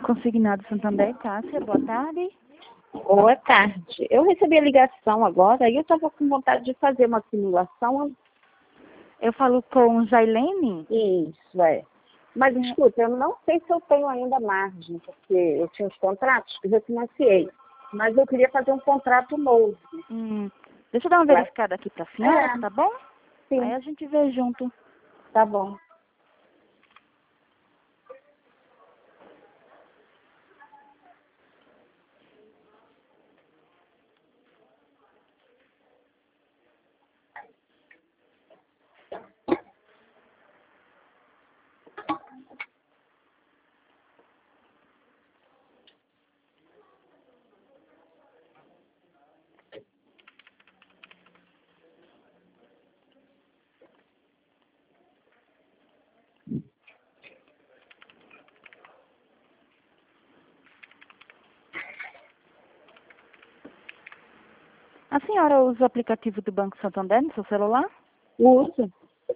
Consignado Santander, Cássia, boa tarde. Boa tarde. Eu recebi a ligação agora e eu estava com vontade de fazer uma simulação. Eu falo com Jailene? Isso, é. Mas, escuta, eu não sei se eu tenho ainda margem, porque eu tinha os contratos que refinanciei. Mas eu queria fazer um contrato novo. Deixa eu dar uma verificada aqui para a senhora, tá bom? Sim. Aí a gente vê junto. Tá bom. A senhora usa o aplicativo do Banco Santander no seu celular? Uso.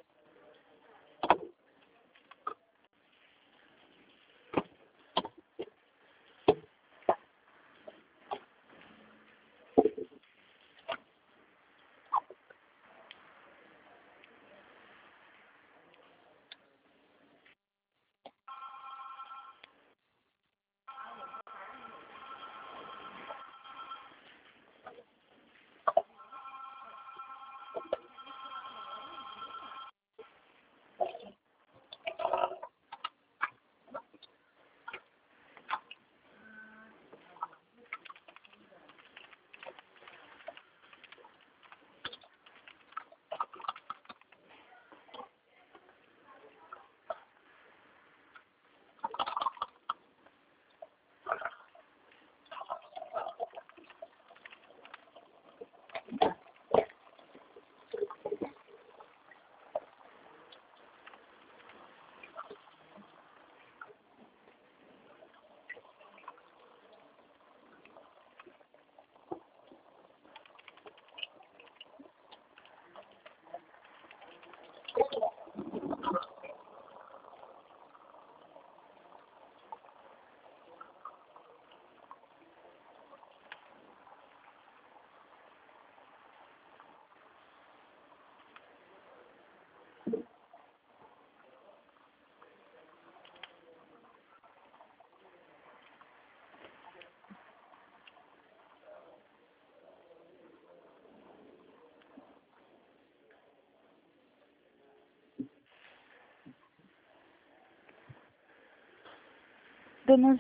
Dona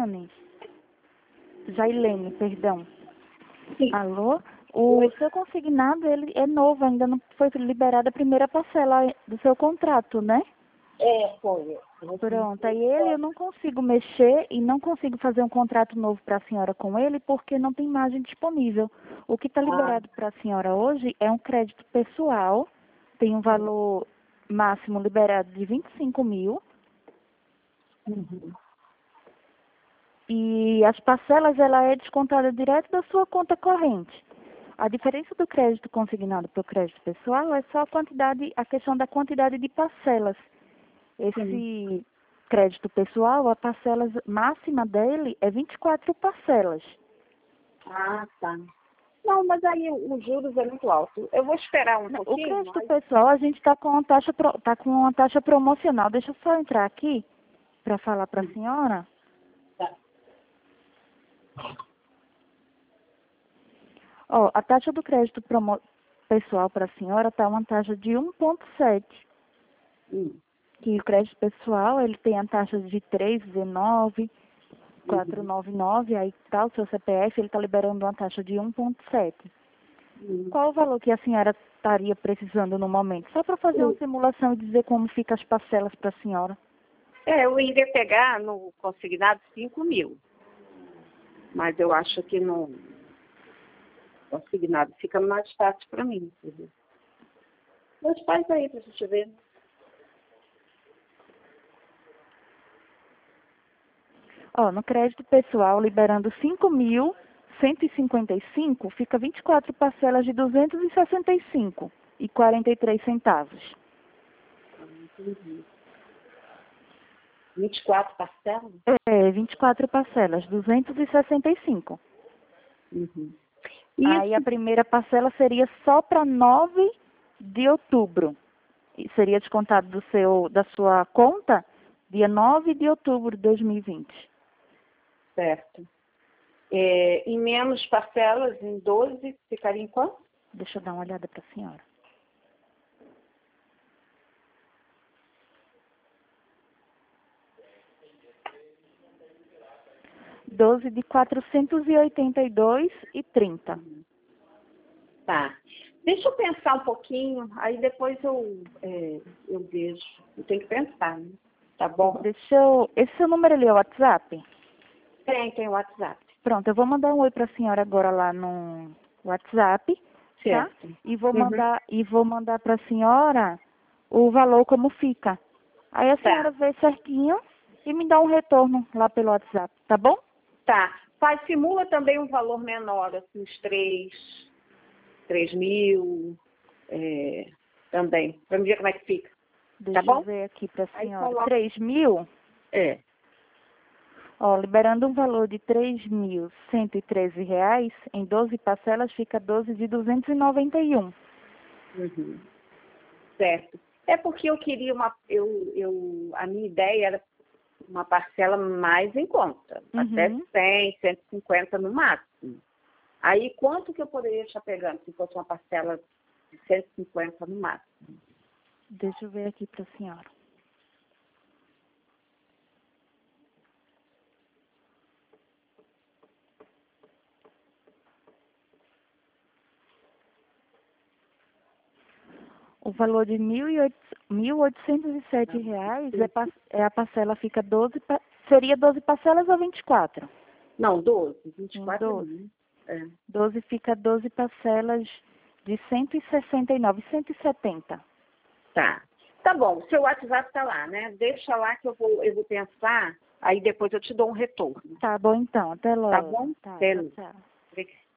Jailene, perdão. Sim. Alô? O seu consignado, ele é novo, ainda não foi liberada a primeira parcela do seu contrato, né? Foi. Pronto, aí ele eu não consigo mexer e não consigo fazer um contrato novo para a senhora com ele porque não tem margem disponível. O que está liberado para a senhora hoje é um crédito pessoal, tem um valor máximo liberado de 25 mil. E as parcelas, ela é descontada direto da sua conta corrente. A diferença do crédito consignado para o crédito pessoal é só a questão da quantidade de parcelas. Esse crédito pessoal, a parcela máxima dele é 24 parcelas. Ah, tá. Não, mas aí os juros é muito alto. Eu vou esperar um O pouquinho. crédito pessoal, a gente está com uma taxa promocional. Deixa eu só entrar aqui para falar para a senhora. Tá. Ó, a taxa do crédito pessoal para a senhora está uma taxa de 1,7. Que o crédito pessoal, ele tem a taxa de 3,19, 4,99, aí tá o seu CPF, ele está liberando uma taxa de 1,7. Qual o valor que a senhora estaria precisando no momento? Só para fazer uma simulação e dizer como fica as parcelas para a senhora. Eu iria pegar no consignado 5 mil. Mas eu acho que no consignado fica mais fácil para mim. Entendeu? Meus pais aí para gente ver. Ó, no crédito pessoal, liberando 5.155, fica 24 parcelas de 265,43 centavos. Entendi. 24 parcelas? 24 parcelas, 265. Uhum. Aí a primeira parcela seria só para 9 de outubro. E seria descontado da sua conta dia 9 de outubro de 2020. Certo. Em menos parcelas, em 12, ficaria em quanto? Deixa eu dar uma olhada para a senhora. R$ 12 de 482,30. Tá. Deixa eu pensar um pouquinho, aí depois eu vejo. Eu tenho que pensar, né? Tá bom? Esse seu número ali é o WhatsApp? Tem o WhatsApp. Pronto, eu vou mandar um oi para a senhora agora lá no WhatsApp, certo. Tá? E vou mandar para a senhora o valor como fica. Aí a senhora vê certinho e me dá um retorno lá pelo WhatsApp, tá bom? Tá. Pai, simula também um valor menor, assim, uns 3 mil, também, para me ver como é que fica. Deixa tá bom? Eu ver aqui para a senhora. Coloca... 3 mil? Ó, liberando um valor de R$ 3.113, em 12 parcelas fica 12 de 291. Uhum. Certo. É porque eu queria a minha ideia era uma parcela mais em conta, até 100, 150 no máximo. Aí, quanto que eu poderia estar pegando se fosse uma parcela de 150 no máximo? Deixa eu ver aqui para a senhora. O valor de R$ 1.807 a parcela fica 12, seria 12 parcelas ou 24? Não, 12, 24 12. 12 fica 12 parcelas de 169, 170. Tá. Tá bom, o seu WhatsApp tá lá, né? Deixa lá que eu vou pensar, aí depois eu te dou um retorno. Tá bom então, até logo. Tá bom? Tá, Até tchau.